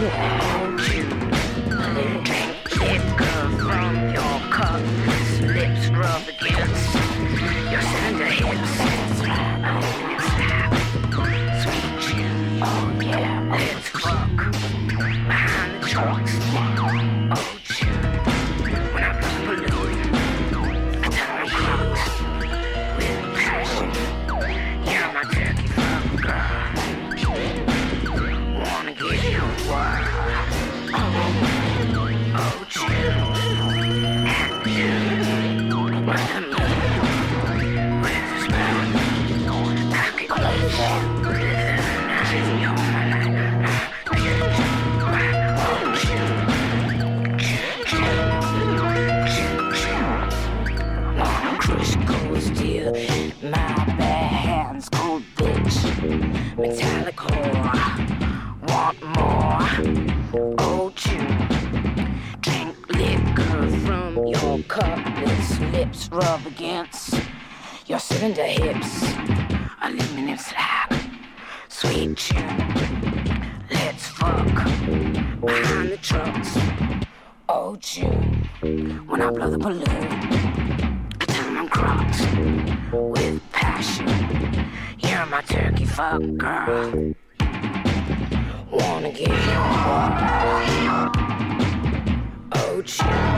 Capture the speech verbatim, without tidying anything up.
Oh, June. Drink liquor from your cup. Lips rub against your slender hips. Sweet June. Oh, yeah. Let's fuck behind the trucks. Oh, June. When I blow the balloon, I tell my crocs with passion. You're my turkey fuck girl. Wanna give you a whirl. Oh, oh, June. And June. With the moon. With the spoon. I could close you. With the night. You're my light. Oh, June. June, June. June, June. Wanna crush cold steel. My bare hands cold bitch. Metallic whore. Want more? Oh, June. Drink liquor from your cupless lips rub against your cylinder hips. Aluminum slab. Sweet June. Let's fuck behind the trucks. Oh, June. When I blow the balloon, I tell them I'm crocs with passion. You're my turkey fuck girl. Wanna give you a whirl. Oh, June.